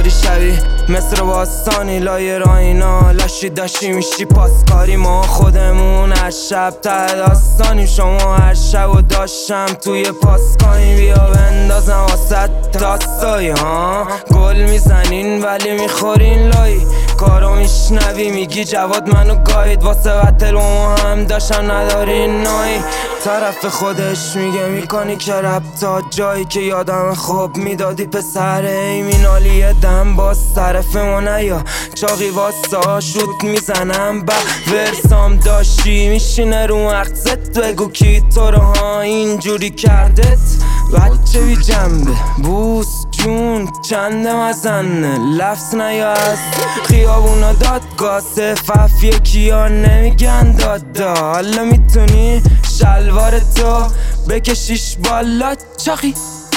بری شبی مثل باستانی لای راینا لاشی داشتی میشی پاسکاری ما خودمون هر شب ته داستانیم شما هر شب و داشتم توی پاسکانی بیا بندازم واسه داستایی ها گل میزنین ولی میخورین لایی کارو میشنوی میگی جواد منو گاید واسه قتل و هم داشتم ندارین نایی طرف خودش میگه میکنی که رب تا جایی که یادم خوب میدادی پسر ای مینالی دم باز طرف ما نیا چاقی واسا شوت میزنم با ورسام داشتی میشینه رو مغزت بگو کی تو رو ها اینجوری کردت بچه بی جنبه بوس جون چنده مزنه لفظ نیا از خیابونا دادگاه صفف یکی ها نمیگن دادا حالا میتونی شلوار تو بکشیش بالا چاقی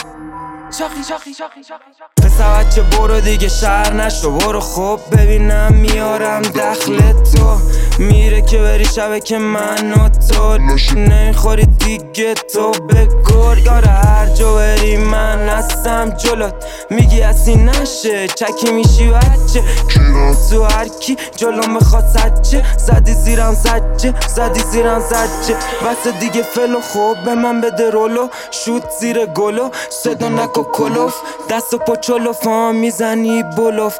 پسر بچه برو دیگه شهر نشو برو خوب ببینم میارم دخل تو میره که بری شبه که من و تو نمیخوری دیگه تو به گرگاره هر جا بری من هستم جلوت میگی اصی نشه چکی میشی بچه تو هر کی جلوم بخواد سجه زدی زیرم زجه بس دیگه فلو خوب به من بده رولو شوت زیر گلو صدا نکو کلوف دست و پچلوف ها میزنی بلوف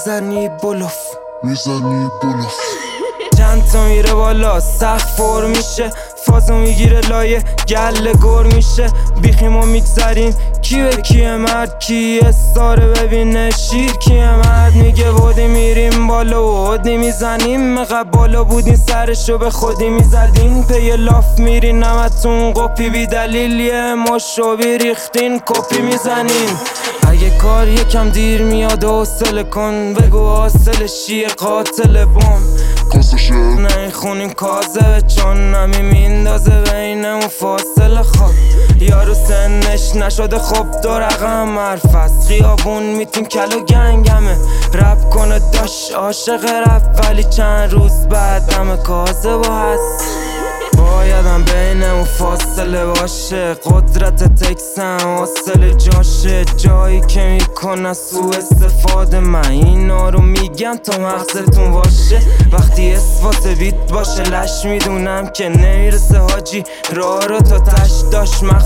چند تا میره بالا سخت فور میشه فازو میگیره لایه گله گر میشه بیخیمو میگذریم کی به کیه مرد کی استاره ببینه شیر کیه مرد میگه بودی میریم بالا و هدی میزنیم مقب بالا بودین سرشو به خودی میزدین پی لاف میرین نمتون قپی بی دلیل یه مشو بیریختین کپی میزنین اگه کار یکم دیر میاد حوصله کن بگو حاصل شیه قاتل بم نمیخونیم کاذبه چون نمی میندازه بینمون فاصله خواب یارو سنش نشده خب دو رقم حرف است خیابون میتیم کل و گنگمه رپ کنه داشت عاشق رپ ولی چند روز بعد همه کاذب هست بایدم بینمون فاصله باشه قدرت تکسم حاصل جاشه جایی که میکنه سو استفاده من اینا رو میگم تا مغزتون باشه وقتی اثبات بیت باشه لش میدونم که نمیرسه حاجی راه رو تا تش داشت